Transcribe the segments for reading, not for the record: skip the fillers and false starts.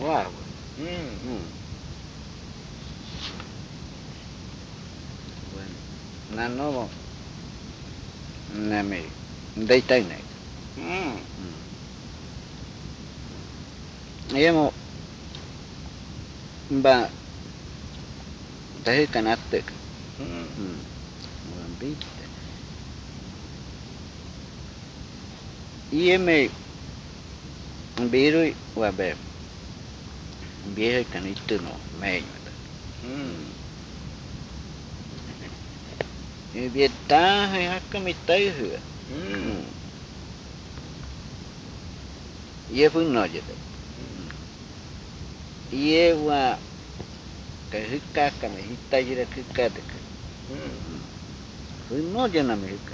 Wow. Bueno, nanomo nami deitai nei. Emo ba tahi kanatte. Bitte. Ieme birui wabe. Bihe kanittu no meino. Viettaa he hakka mittai hyö. Ie funno jete. Ie wa ka hykka ka me hittai jira hykka de. Funno jena me hykka.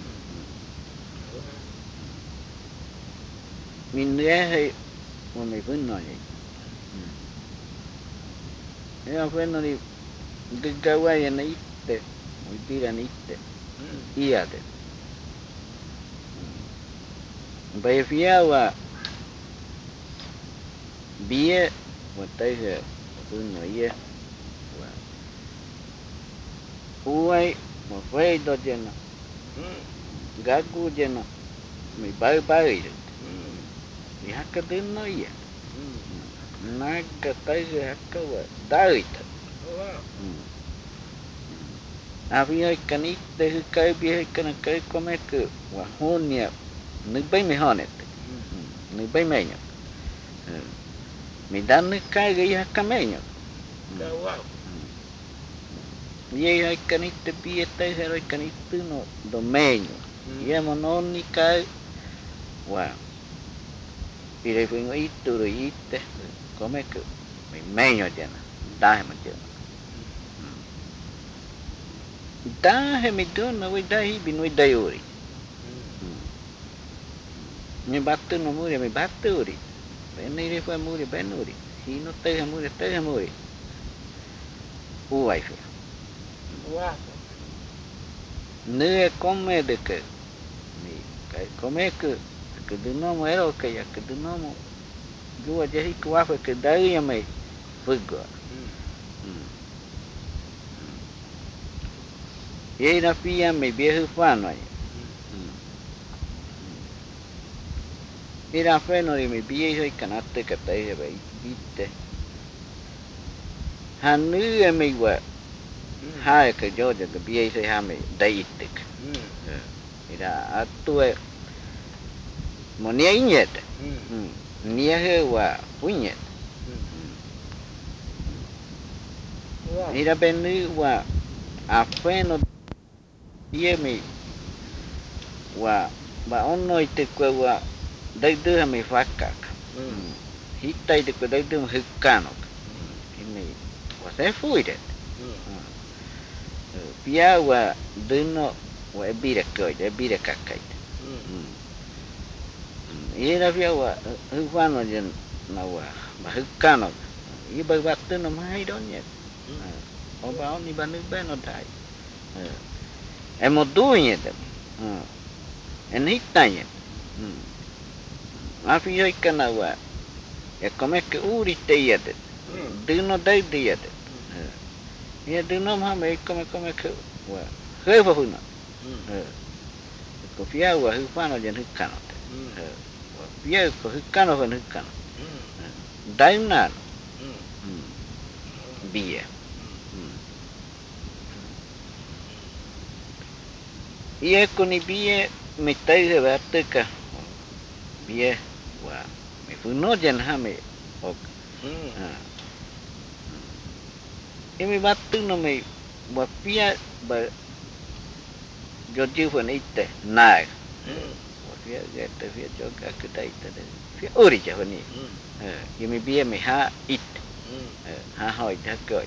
Min he wa me funno je. Ja funno ni gaggawa ya na itte. Muy tira ni itte. Iade. Bai fiawa bie wa taihe funno ie wa uai mo fue do jena gagu jena mi bai bai mi hakka dinno ie naga taihe hakka wa daita avia kanite hykkai bie kana kai komeku wa honia ni bai me honete ni bai meño mi danne kai ga hakka meño ie hai kanite bie tai heroi kanite no do meño ie mononi kai wa ire fingo itu ro ite komeku mi meño jena dahe ma jena dahe mi dona we dahi bin we dayori mi battu no muri mi battu uri benire fa muri benuri hino tai muri uai fia ne come de que mi kai komeku que de nomo ero que ya que de nomo yo ya hi kwa fa que dai ya me fugo ye na fia me viejo fano era feno di mi viejo y canate que te dije viste hanu e me wa ha que yo de que viejo ha me daitek era atue monia inyete niehe wa punyet era benu wa afeno yemi wa ba onno ite kwa wa dai de me fakka hitai de kwa dai de hukano imi wa se fuide pia wa dino wa ebire kakai era pia wa hufano jen na wa ba hukano i ba battu no mai donye o ba oni ba nu beno dai emo duinye de en hitanye afi yo kana wa e come que uri te yede dino dai de yede ye dino ma me come que wa hefa funa ko fia wa hufano jen hukano wa fia ko hukano fa hukano daina bie ie koni bie me tai de bateka bie wa me funo jen ha me ok imi battu no me wa fia ba yo jifu ni ite nai wa fia gete fia joka kudaita de fia uri ja ni imi bie me ha it ha hoi ha koi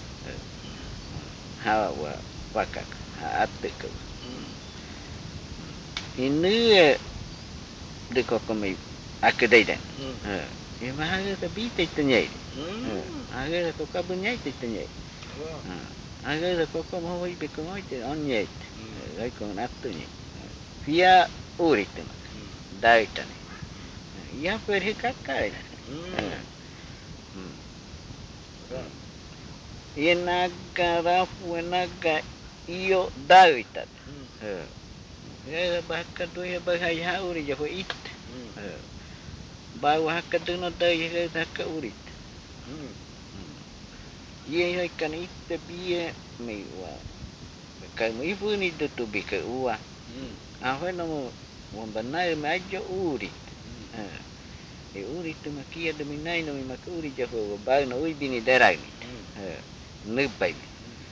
ha wa waka ha ateka ini de kokome akadaiden e ma ha de bite tnyei aga ko ka bunyai tnyei aga de kokomo hoi be ko te onyei ai ko natuni fia uritin daitani ya per hikakai Yenaga rafu enaga iyo dauita. Bahaka dua bahai hauri je foi it. Bawa haka duno dai haka urit. Ye hai kan it bie me wa. Kai mo ibu ni tu bi ke ua. Ahoi no wambanai me ajo urit. E urit tu makia de minai no mak urit je foi ba no ui bini derai ni. Nubai ni.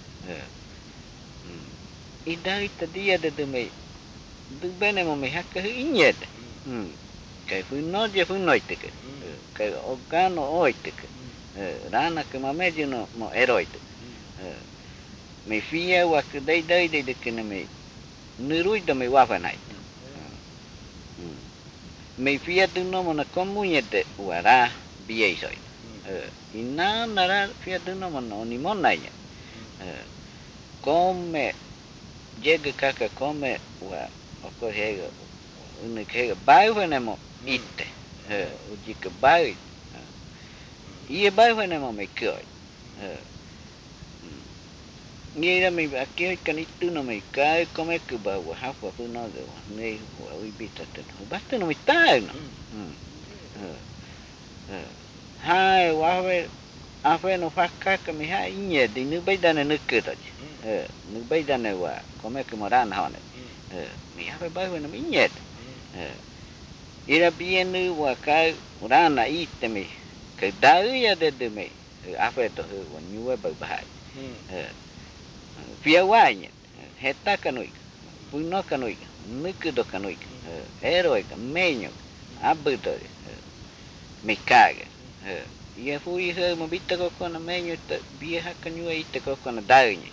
Idai dia de me du bene mo me haka inyet. Kai fu no je fu noite ke. Kai ogano oite ke. Rana ke mameji no mo eroite. Me fia wa ke dai de ke me nurui da me wafa nai. Me fia tu no mo na komunyete wara biei soi. Ina nara fia tu no mo no ni monai. Come llega kaka come wa oko hega une hega bai venemo ite ujika bai ie bai venemo me koi ngira me akio kan itu no me kai come ke ba wa hafa fu no de wa nei wa ui bita te no basta no me tai no hai wa we afe no fakka ke me ha inye di nu bai dane nukketa nu bai dane wa come ke morana hone mi afe bai no me inye ira bienu wa kai urana ite me ke dau ya de me afe to wa nyue ba bahai pia wanya heta kanui puno kanui nukudo kanui eroi ka menyo abudo me kage ia fui he mo bitta ko kono menyo te bia haka nyue ite ko kono daunye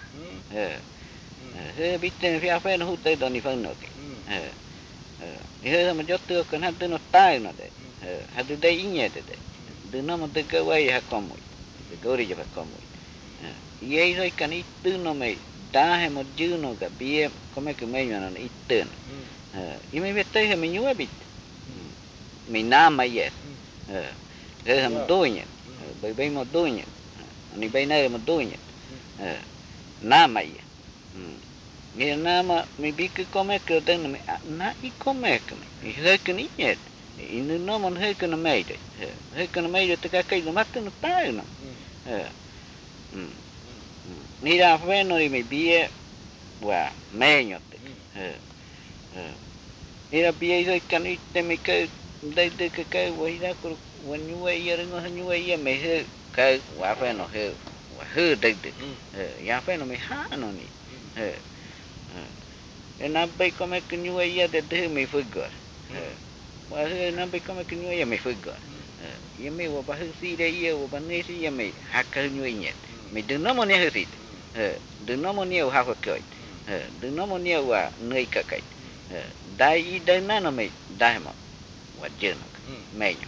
he bitta fia fe no hute do ni fanno ke he mo jotto ko na no tai no de hadu de inye de de no mo de ka wai ha komu de gori je ha komu ye roi kan itu no me dahe mo juno ga bie come ke menyo no itten ime bete he me nyue bit me nama ye he mo donya bai mo donya ni bai na mo donya nama ye ni nama me bik come ke den me na I come ke me he ke ni yet inu no mo he ke no meide he ke no meide te ka kai no matte no tai no ni ra fe no me bie wa menyo te ira bie so kan ite me ke dai de ke ka wa ira ko wa nyue ye ringo nyue ye me he ka wa fe no he wa he dai de ya fe no me ha no ni na bai come ke nyue ye de me fugor wa he na bai come ke nyue ye me fugor ye me wa ba he si de ye wa ba ne si ye me ha ka nyue ye me de no mo ne he si de no mo ne ha ko ke de no mo ne wa nei ka kai dai I na no me dai mo wa jeno menyo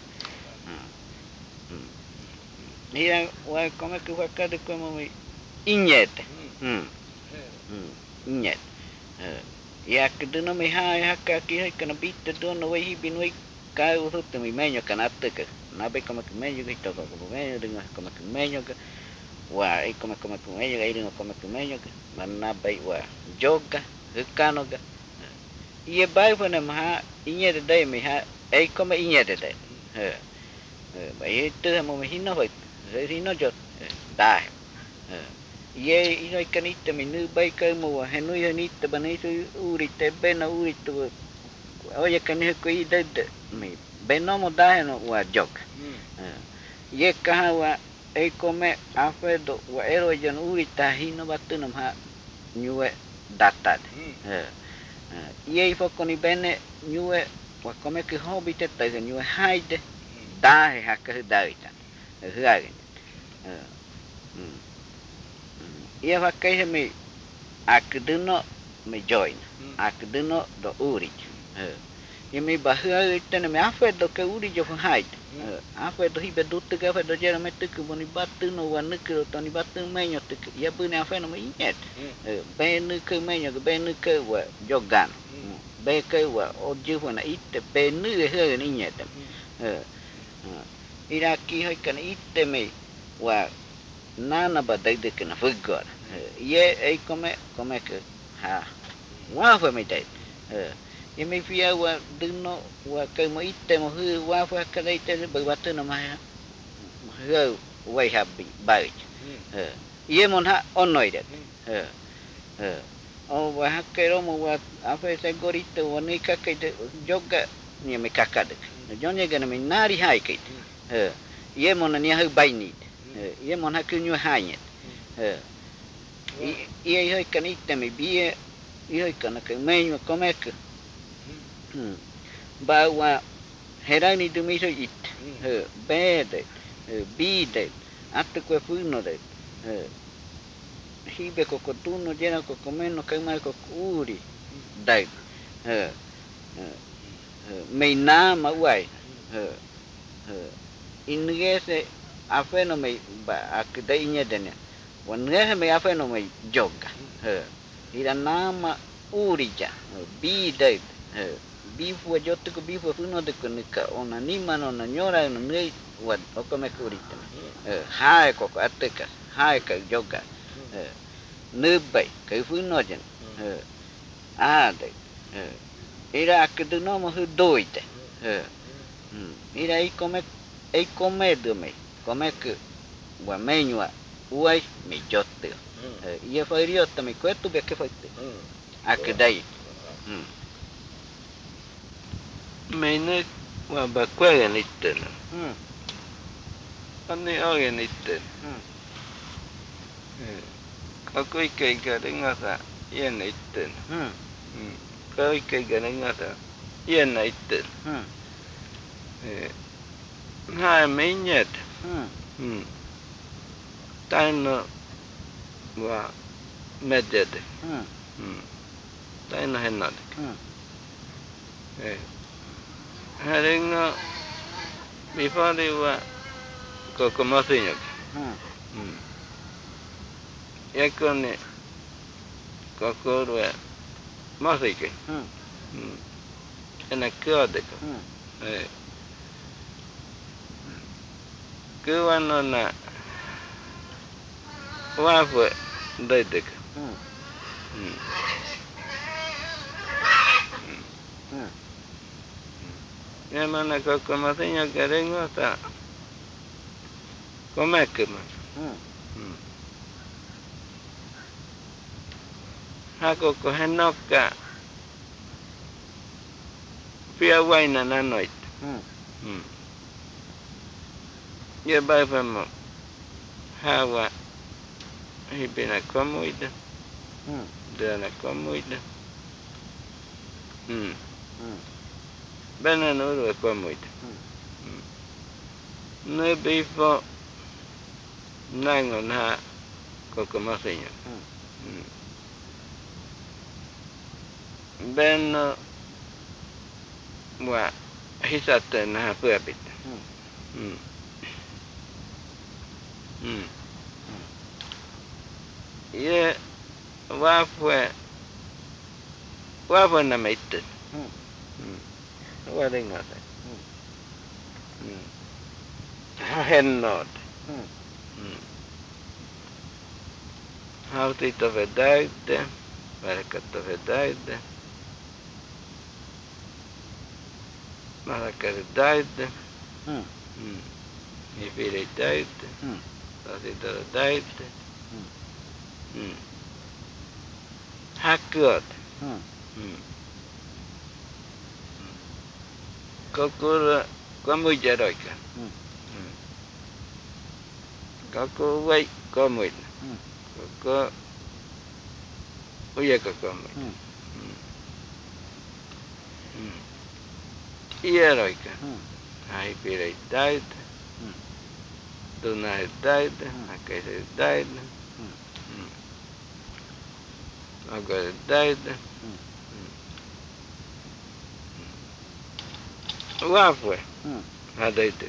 ira wa come ke wa ka de como me inyete inyet ya ke de no me ha ka ki ha kana bitte do no we hi bin we ka u te me menyo kana te ke na be como que menyo ke to ko menyo de como que menyo ke wa I como que menyo ga iri como que menyo ke na bai wa joga hukano ga ie bai fa na ma inye de dai me ha ai como inye de dai ba ye te mo me hino ba hino jo dai ye ino kanite me nu bai ka mo he nu ye ni te bani su uri te bena uri tu oye kani ko I de me beno mo dai no wa jog ye ka wa ai come afe do wa ero ye no uri ta hino batu no ha nyue data ye fo koni bene nyue wa come ke hobi te ta nyue haide dai ha ka dai ta huage ia fa kai he me akduno me join akduno do uri ye me ba hu te me afe do ke uri jo hai afe do hibe do te afe do jera me te ku boni batu no wa nukro to ni batu menyo te ya bu ne afe no me inyet be nu ke menyo be nu ke wa jogan be ke wa o ju na ite be nu he ni inyet ira ki ho kan ite me wa nana ba dai de que na fugor ye ei come que ha wa fue mi dai ye me fia wa duno wa que mo ite mo hu wa fue que dai te ba wa tu no ma hu wa ha ba ye mon ha onoi det o wa ha que ro mo wa a fe se gorito wa ni ka que joga ni me kakade yo ni que me nari hai que ye mon ni ha bai ni ye mon ha que nyu hai ye hoi ka ni te me bie ye hoi ka na que me come que ba wa hera ni du mi so it bede bide ate que funo de hibe ko tuno jena ko komeno kai mai ko uri dai me na ma wai ingese afeno me ba akdai nya dene wan ngese me afeno me joga ira nama uri ja bi dai bi fu jotte ko bi fu funo de ko nika ona ni mano na nyora no nei wa ko me ko uri hai ko ateka hai ka joga nơ bảy cái phương nói chuyện đấy ira cái đứa nó mà hơi đôi thế ira ấy come được mày come cái và mày nhua uai mày chót được ia phải riết tao mày quét tu biết cái phải cái đây mày nói và bà quay cái này tên anh ấy ở cái này tên ako ikay ka rin nga sa yan na itin. Ako ikay ka rin nga sa yan na itin. Nga may nyet. Tayo na wa medjede. Tayo na henad. Hari nga bifari wa kokomasinyag. Yakone kokorwe masike ena kyodeko kuwano na wafwe daideko yamana kokomasinya kerengo sa komekema ako ko henoka pia waina na noit ye bai famo hawa hibina komuida dana komuida bana no komuida no bifo nangon ha kokomasinya beno wa hisate na puapit ye wafwe na maitte wa ding na hennot how to vedaite Marakato vedaite Marakaredaite Nifiredaite Sasidaredaite Hakot Kokura Kwamujaroika Koko wai komuit Koko Uyaka komuit Ieroika Haipiredaite Dunaredaite Hakaredaite Agaredaite Wafwe Hadaite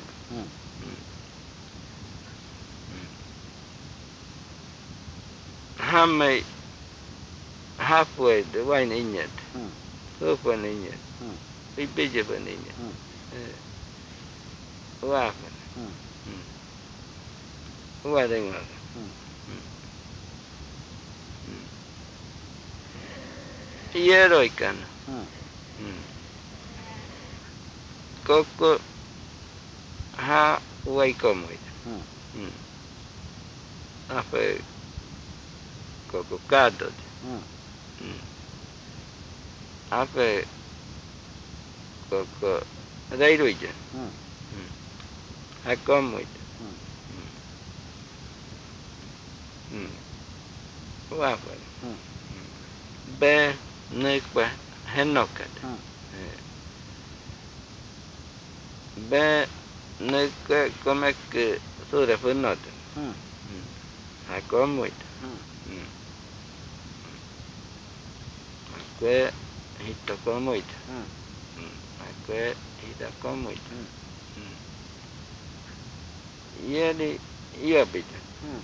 Hamay halfway the wine in it. Open in it. We big of an in it. Laughing. Wedding. Iero ikana. Koko ha waikomoy. Afe koko kado. Afe koko reiruja. Hakomoy. Wafe. Be nekwa henokat. Be nekwa komek sura funot. Hakomoy. Akwe hitakomoy. Akwe hitakomoy. Yeri yobita.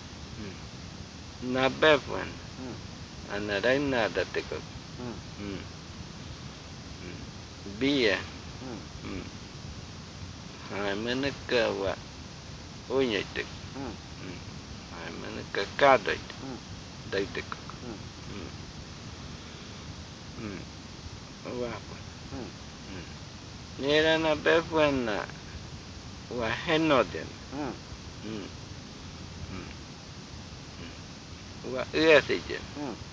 Na befwan. Anaraina dateko. Bia. Meneka wa unyetek. Meneka kadoit. Daiteko. Wapa. Nera na befwan na wa henoden. Wa uasijen.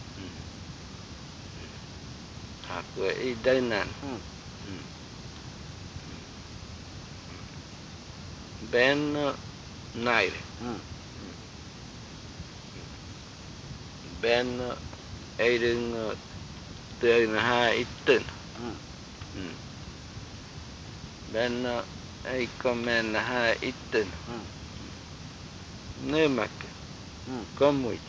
Hakwa idainan. Ben naire. Ben eidung tuang ha itun. Ben eikomen ha itun. Nemak. Komuj.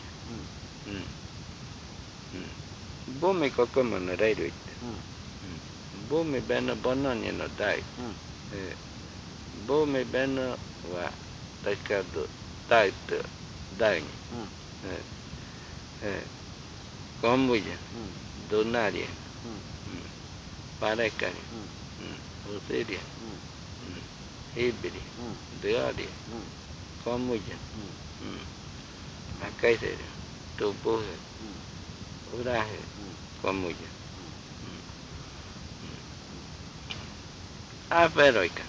Bumi kokoman reiruit. Bumi ben bonon yeno dai. Bumi ben wa takado taito dain. Komuj. Donaria. Parekari. Usiria. Hibiri. Dearia. Komuj. Akaisere. Tubuhe. Urahe. Komuj. Aferoika.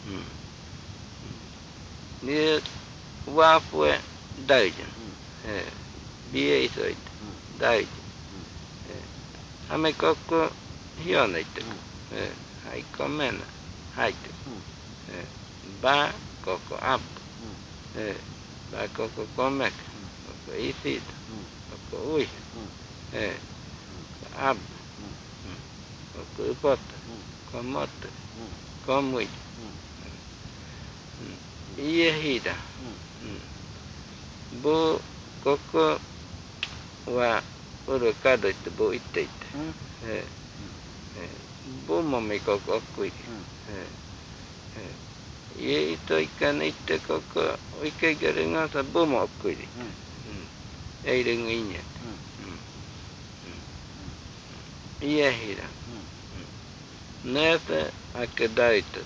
Ni wafue daija. Bie isoit. Daija. Ame koko hionaitek. Haikomena. Haitek. Ba koko ab. Ba koko komek. Koko isid. Koko uy. Ab. Koko upot. Komot. Komuj. Iehida. Bu koko wa urukado itu bu itit. Bu mami koko okuy. Ye itu ikan itu koko ike garingasa bu mo okuy. Eidung inyet. Iehida. Nete akedaitot.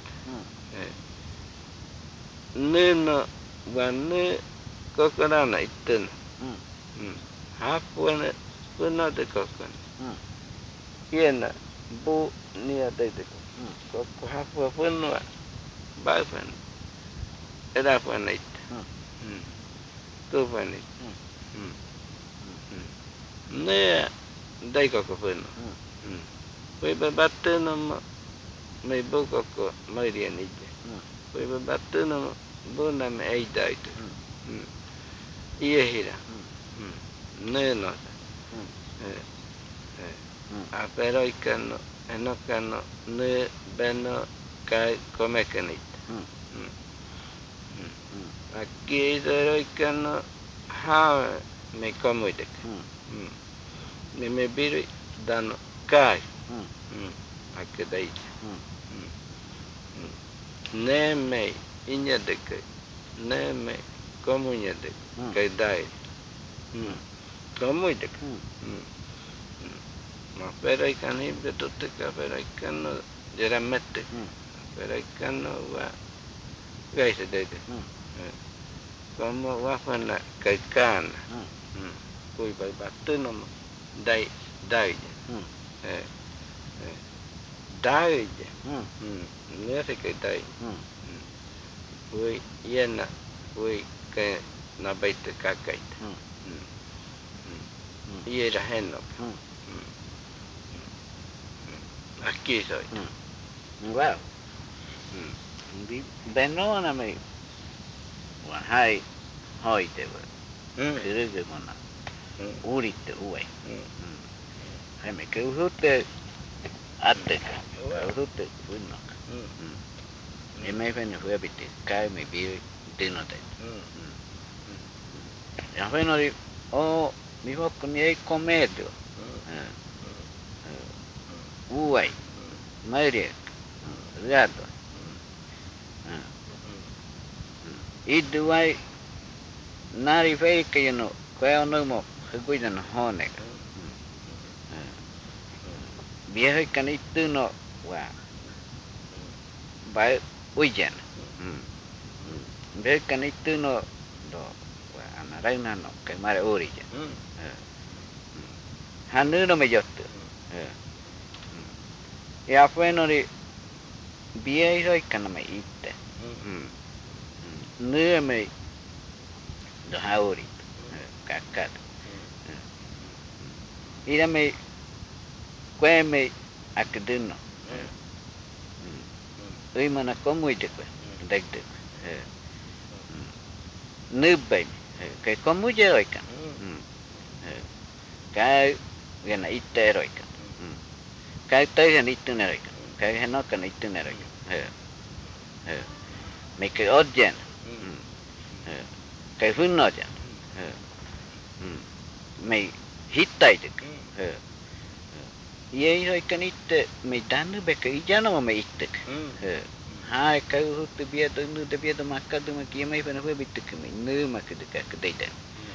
Neno wa ne kokorana itun. Hapuana puna de kokon. Yena bu nia daiteko. Koko hapua punua. Bafan. Erafanait. Tufanait. Ne daikoko punu. Pui babateno me bukoko marianije. Pui babateno buna me eidaito. Iehira. Nenosa. Aperoikano, enokano, ne beno kai komekanit. Aquí iseroikano ha me komuidek. Ne me biri dano kai. Akedait. Ne me inyadek. Ne me komunyadek. Kai dai. Komuidek. Ma peraikan hibetuteka peraikano jeramete. Peraikano wa gaisa dede. como va fuera que cana cui bai batu no dai dai dai ne se que dai ui yena ui que na baite kakai y era heno aquí soy wow di benona me wa hai hoi te wa kurugu mona uri te uai hai me ke uhute atte uhute funno e me fene fu abite kai me bi dino te ya feno ri o mi hokko ni e comedo uai maire riado idu wai nari fei ke no kweo no mo huguida no hone viejo kan itu no wa ba uyen viejo kan itu no do wa anaraina no ke mare orija hanu no me yottu ya fue no ri viejo kan me itte nu me do hauri kakat ira me kwe me akdino ui mana komuite kwe degde nubai ke komuje oikan kai gena itte eroikan kai tai gen itte neroikan kai henokan itte neroikan me ke odjen kai funnojan me hittaitek ye oikan itte me danu beke ijano me ittek hai kai huttu biedo nu de biedo makadu ma ki me fena fu bitte me nu ma ke de ka deide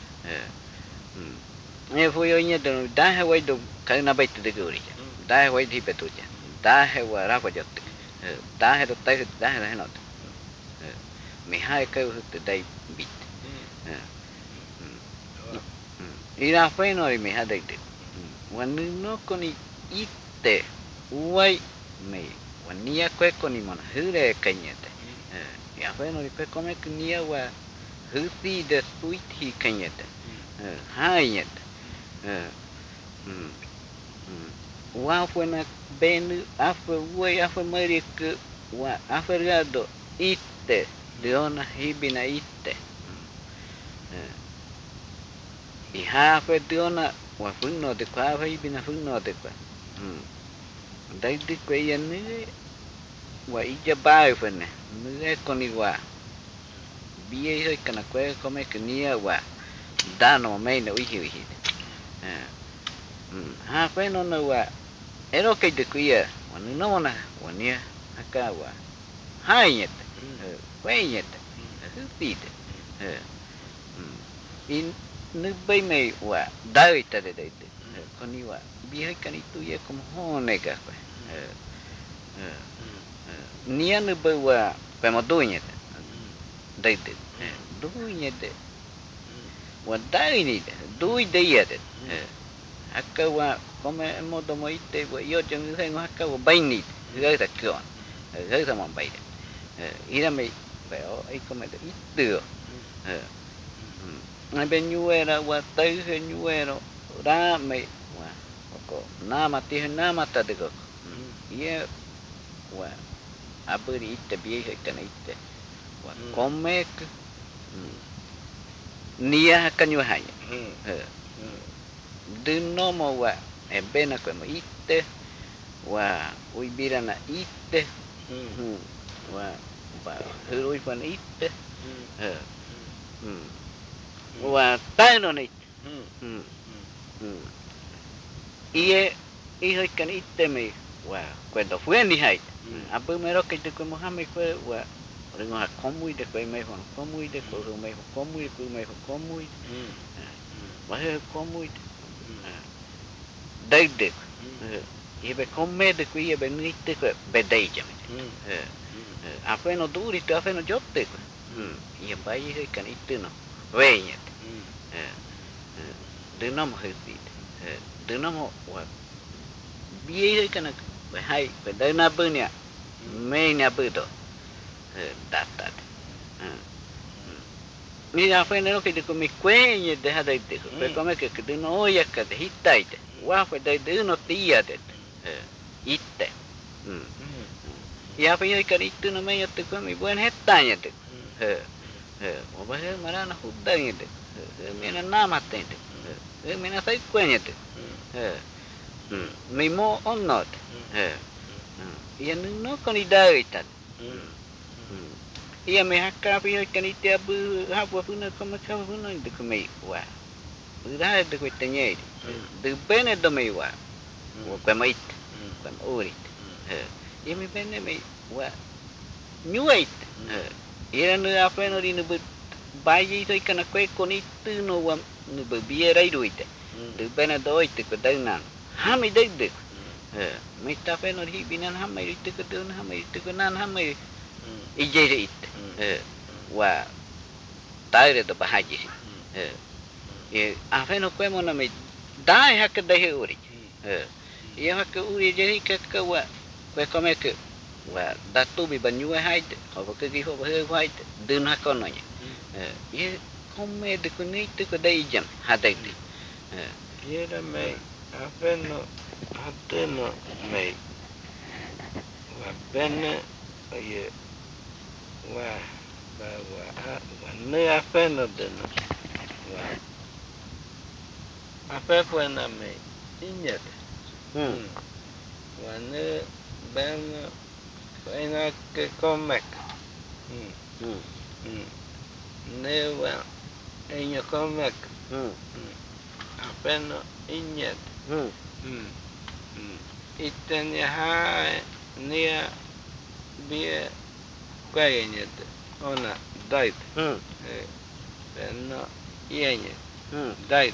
e fu yo nye de da he wai do kai na baitte de gori da he wai di betuja da he wa ra ko jotte da he do tai da he no me hai kai huttu dai bit ira feno me ha dai de wanu no koni itte uai me wania kwe koni mona hure kanyete ya feno ri kwe kome knia wa husi de sweet hi kanyete hanyete wa fuena benu afe uai afe mariku wa afe rado itte de ona hibina itte i hafe de ona wa funno de kwa fa hibina funno de kwa dai de kwe ya ni wa ija bai fene ni koni wa bie hoi kana kwe kome knia wa dano me no ihi ihi ha kwe no no wa ero ke de kuya wa no mona wa nia aka wa hanyete kwe nyete hupide in nu bai me wa dai ta de de koni wa bie hoi kana tu ye como hone ga kwe nia nu bai wa pemo dunyete daide dunyete wa daini dui deiade haka wa come modo mo ite wa yo jeng sengo haka wa baini ga ta kyon ga ta mon bai ira me ba o ai come de itu na ben yuera wa tai he yuero ra me wa ko na mati na mata de ko ye wa aburi ite bie he kana ite wa come nia kanyu hanya dino mo wa e bena como ite wa uibira na ite wa ba hurui fan ite wa taino ni ie iho kan ite me wa cuando fue ni hai abu mero que te como hame fue wa ringo ha komui de kwe me hon komui de ko me komui ku me komui wa he komui dai de e be komme de kwe be nite ko be dai jam a fe no duri te a fe no jotte Ia bayi kan itu no. Wenya. Dinam hati. Dinam wa. Biye kan hai pedana punya. Mainnya betul. Datat. Ni apa yang kita kami kuenya dah ada itu. Kami ke dino ya ke hitai. Wah pada dino tiada det. Itte. Ya apa yang itu namanya tu kami bukan hetanya det. Obahnya mana nak hudanya det. Mana nama tu det. Mana saya kuenya det. Mimo onot. Yang no kan idai tat. Ia mehaka pihak kan itu apa pun kamu pun itu kami wah. Udah itu kita nyai. De bene do me wa. Wa mait. Wa orit. Ia me bene me wa. Nyuait. Ia nu apa no dinu bayi itu ikan aku ikon itu no wa nu biara itu itu. De bene do itu kedanan. Hami dek. Me tapi no hibinan hami itu kedanan hami itu kenan hami. Ijere it. Wa taire do bahaji. Apa no kue mana me dai hak dai uri. Ia hak uri jadi ke wa kue kome ke wa datu bi banyu hai ho ke gi ho hai dun hak no nya. Ia kome de kuni tu ke dai jam hadai di. Ia da me apa no hatte no me wa bene ia wa ne apa no de no wa apa pun nama ingat. Wana ben enak ke komek. Ne wa enak komek. Apa no ingat. Itanya hai nia biar kaya ingat. Ona dait. Ben no ianya dait.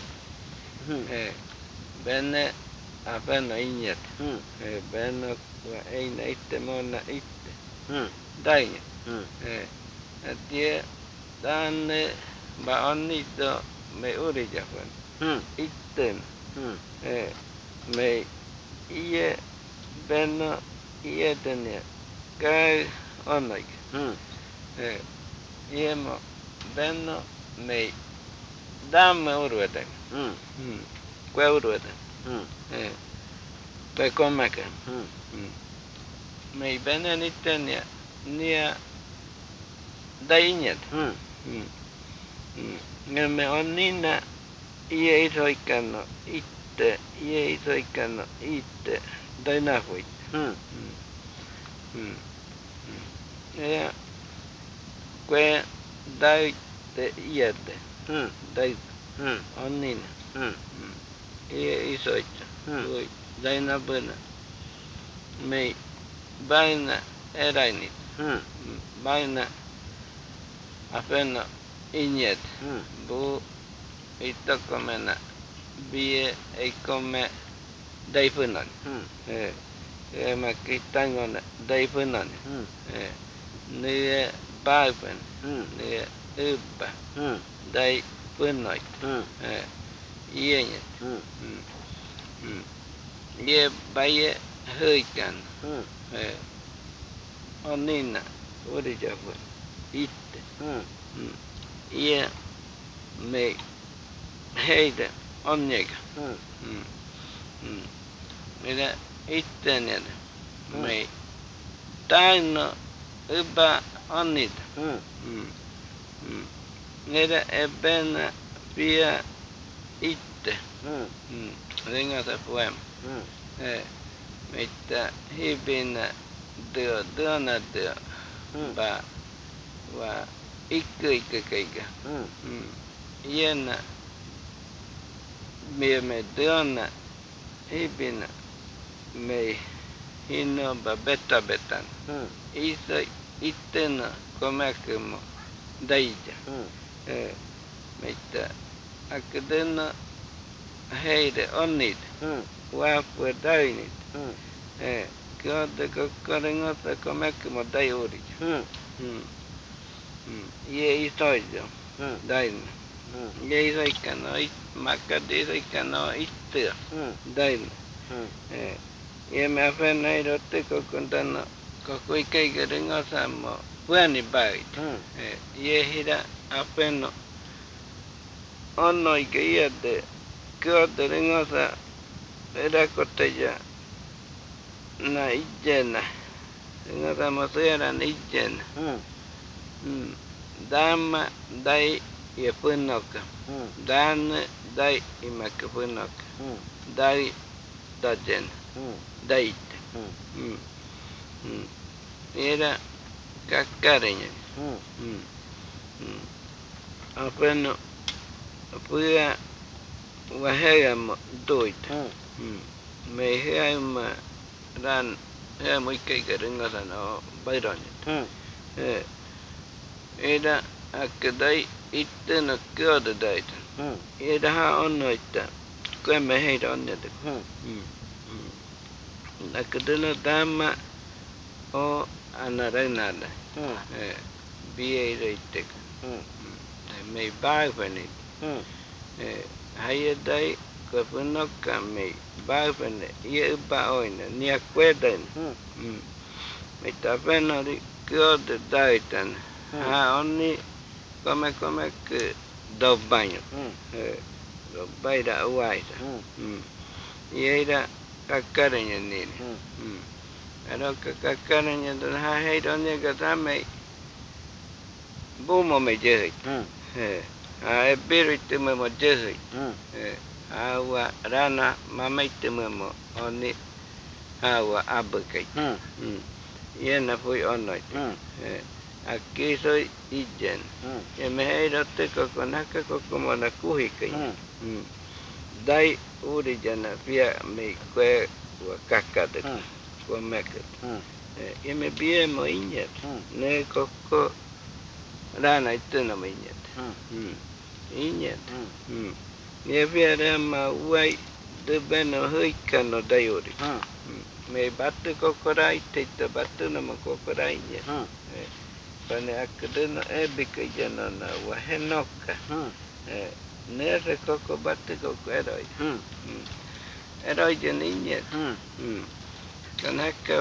Bene apa no ingat. Bene wa eina itte mona itte. Dainya. Dia dan ba onni do me uri jafan. Itten. Me ie bene ie denia kai onai. Ie mo bene me dam urweden. Kue urweden. Kue komeken. Me bene nitenia nia dainyat. Me onina ie isoikano itte ie isoikano itte dainafuit. Ja kue dai te iete. Dai onina. Ie isoita. Daina bena. Me baina erainit. Baina apena inyet. Bu ito komena bie ikome daipunan. Ma kitangon daipunan. Nie baipen. Nie ubba. Daipunoi. Ienya. Ie baie höikan. Onina uri jafun. Itte. Ie me heide onnega. Mira ittenen me taino ubba onnita. Mira ebena pia itte. Ringa se poema. Mitä hibina döna ba wa ikka. Iena me döna hibina me hino ba betan. Isa ittena komekemo daija. Mitä akadena heide onnit. Wapua dainit. Kode kokorengota komekemo dai uri. Ye isoyo. Dain. Ye isoikano makadi isoikano itu. Dain. Ye me afena irote kokuntano kokuikai garingosamo puani bait. Ye hira afeno ono ike de kyote ringosa era koteya na ijena. Ringosa mosera na ijena. Dama dai ye punoka. Dan dai imaka punoka. Dai dajen. Dait. Era kakareña. Apeno puya wahegamo doit. Me heama ran heamo ike ringosa no bairoña. Era akadai itu no kyoda daita. Era ha ono ita. Kue me heira onyade. Akadano dama o anarenada. Bie reitek. Me bagvani. Hayadai kapunoka me bagvani. Ye ba oina. Nia kwedan. Me tapenori kyoda daitan. Ha oni come que do baño. Do baira uaita. Y era kakareña nini. Ero kakareña do ha heiro nega dame bumo me jehit. Ha ebirite me mo jehit. Awa rana mamaite me mo oni awa abakait. Yena fui onoit. Aquí soy ijen. Y me heiro te kokonaka kokomona kuhikai. Dai uri jana pia me kwe wakakade. Kwa meket. Y me bie mo inyet. Ne koko rana ituna mo inyet. Inyet. Ye bie rama uai de beno huikano dai uri. Me batu kokora ite batu nama kokora inyet. Pane akadeno ebika jana na wahenoka. Nere koko batu koko eroi. Eroi jana inyet. Kanaka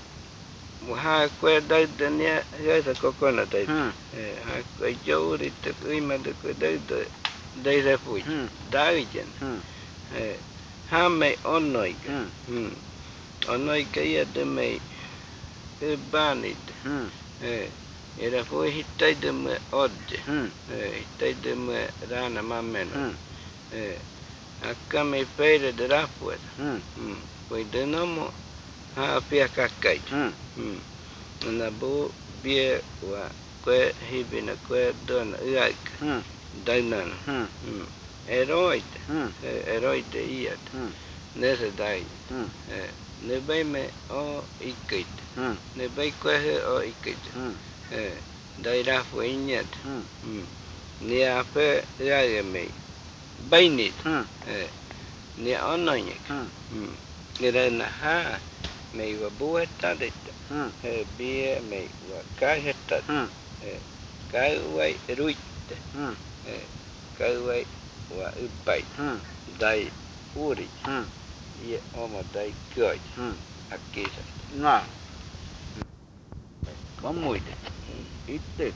waha kwe daida nia gaisa koko na daida. Ha kwe jouri te kuima de kwe daida fui. Dai jana. Ha me onoiga. Onoiga ia de me banit. Era fui hitai de me odje. Hitai de me rana mameno. Aka me peire de rapuet. Fui de nomo ha pia kakai. Na bu bie wa kwe hibina kwe dona uaika. Dainana. Eroite. Eroite iat. Nese dai. Nebai me o ikait. Nebai kwehe o ikait. Dai rafu inyat. Ni ape rage me. Bainit. Ni ononyek. Nira na ha. Me wa bueta dita. Bie me wa kaheta. Kai uai ruite. Kai uai wa upai. Dai uri. Ye oma dai kyoj. Akisa. Nga. Komuite. Itek.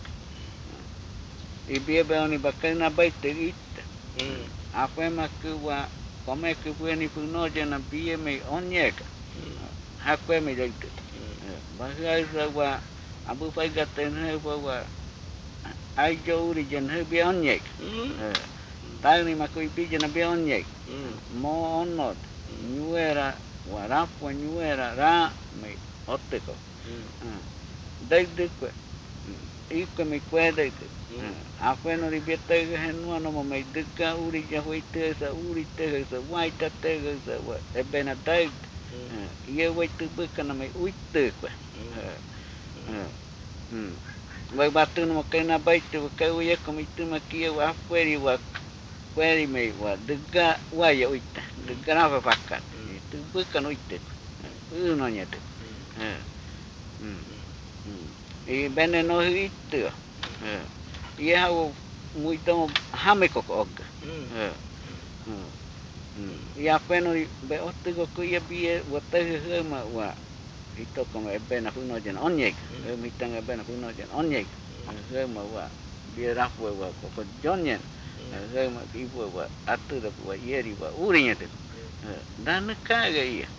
Ibie beoni bakana baite ite. Akwe makuwa kome kuweni punoje na bie me onyeka. Hakwe me daite. Bahasa wa abu faigaten wa aijo uri jen bie onyek. Tani makui bije na bie onyek. Mo onot. Nyuera warapo nyuera ra me oteko. Daite kwe. Iko me kwe daite. Akwe no ribiete henua no me dika uri jahui tesa uri tesa waita tesa wa ebena daite. Ye waitu buka na me uite kwe. Wai batu no kena baite wa kai uye komitu makia wa afweri wa kweri me wa dika waya uite. Dika na fakat. Tu buka no uite. Uno nyete. I bene no uite. Ia hau muito hame koko oga. Ia peno be otu koko ia bie watahu hama wa ito kama ebena huno jen onyek. Mitanga ebena huno jen onyek. Hama wa bie rafu wa koko jonyen. Hama ibu wa atu da wa ieri wa urinya tu. Dan kaga ia.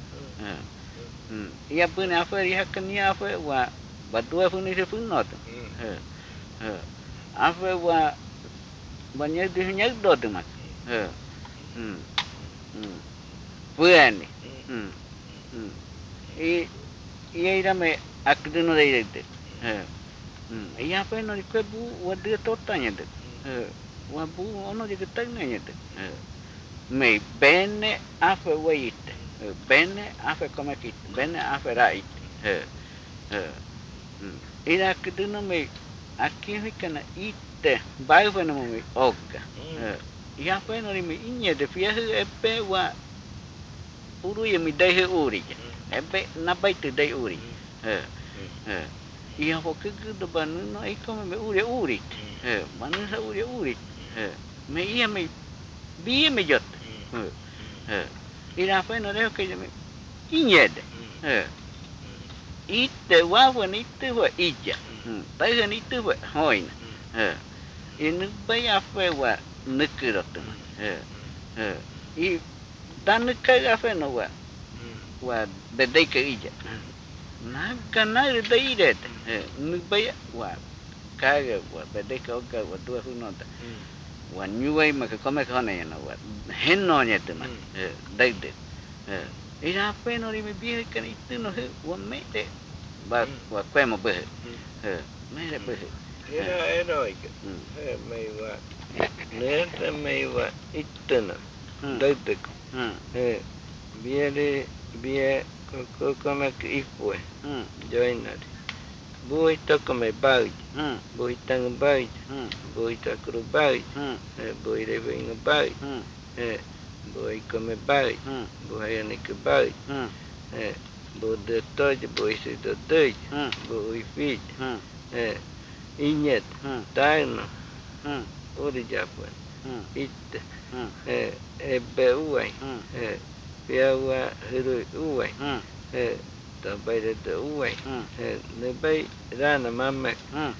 Ia pun apa ia kenia apa wa badua pun itu pun not. Apa wa banyak dia do tu mak. Puan. Ia ira me akduno dai tu. Ia apa no ikut bu wa dia totanya tu. Wa bu ono dia ketangnya tu. Me bene apa wa itu. Bene apa komakit. Bene apa rait. Ira akduno me akih kana ite bai fa no me oga. Ia apa no me inya de fia epe wa uru ye mi dai uri. Epe na bai tu dai uri. Ia ho kegu do banu no iko me uri. Manu sa uri. Me ia me bie me jot. Ira apa no reo ke me inya de. Ite wawan itu wa ija. Tahan itu wa hoin. Ini bai apa wa nekirot. I dan nekir apa no wa bedai ke ija. Naga na dai det. Nu bai wa kaga wa bedai ke oga wa dua huno da. Wa nyuai maka kome kone no wa henno nyete ma. Dai det. Ira apa no me bie kan itu no wa me de ba wa kwemo be. Me de be. Era oiga. Me wa neta me wa itena. Daitek. Bie kome ke ipue. Joinari. Bui toko me bauj. Bui tang bauj. Bui takuru bauj. Bui revinga bauj. Bui kome bauj. Bui anik bauj. Bui de toj. Bui si do doj. Bui fij. Inyet. Taino. Uri japuan. Ite. Ebe uai. Piawa huru uai. Tabai de uai. Nebai rana mamek.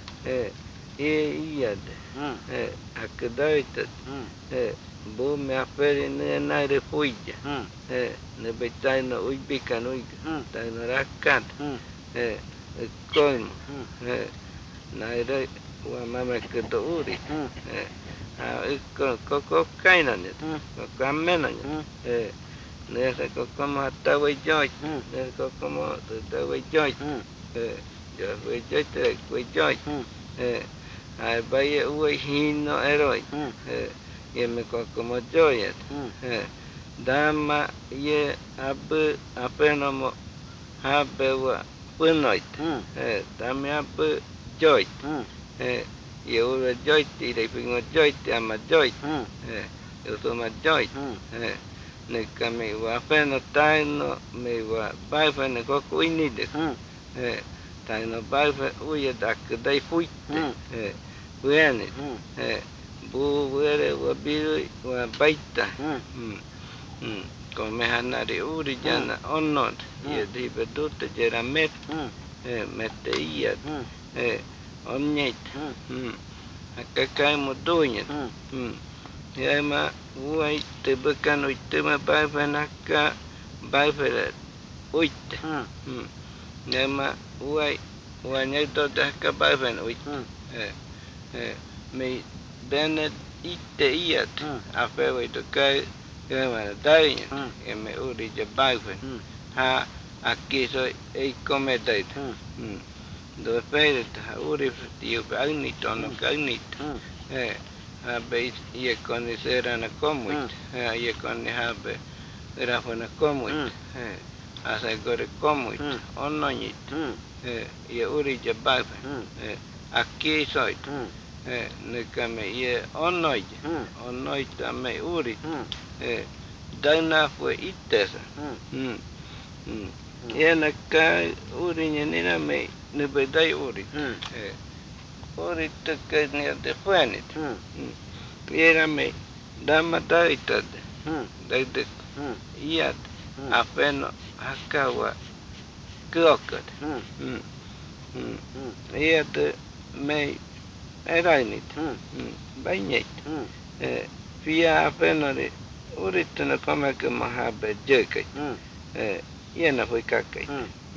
Iade. Akadoitat. Bu me aferi ne naire fuija. Nebai taino uibikan uiga. Taino rakat. Koimo. Naire wa mamek do uri. Koko kainanya. Koko amenanya. Nesa koko mo tawe joy. Nesa koko mo tawe joy. Yo fue joy te fue joy. Ai bai uwe hino eroi. Ye me koko mo joyet. Dama ye abu apeno mo habe wa punoit. Dame abu joy. Ye uwe joy ti re pingo joy te ama joy. Yo toma joy. Ne kami wa peno taino me wa bai fene koko inide. Taino bai fe uye dak dai fuite. Buenit. Bu were wa biru wa baita. Come hanari uri jana onot. Ye di bedute jera met. Mete iat. Onyet. Akakai mo doinyet. Yama uai te bekan uitema bai fanaka bai fere uite. Yama uai uanya do daka bai fan uite. Me benet ite iat. Afewe to kai yama dainyet. Yame uri je bai fan. Ha akiso ei come dait. Do feiret ha uri tiu agnit ono agnit. Habe ia koni serana komuit. Ia koni habe rafana komuit. Asa gore komuit. Ononyit. Ia uri je baifa. Aki soit. Nekame ia onoit. Onoit ame uri. Dauna fue itesa. Ia naka uri nyanina me nebedai uri. urita kanya de fuanit. Era me dama daitad. Daide iat afeno hakawa kuokat. Iat me erainit. Bainit. Via afenore urita na komaka mahabe jekai. Iena foi kakai.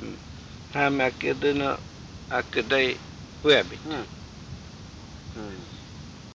Hama kedeno akadai fuabit.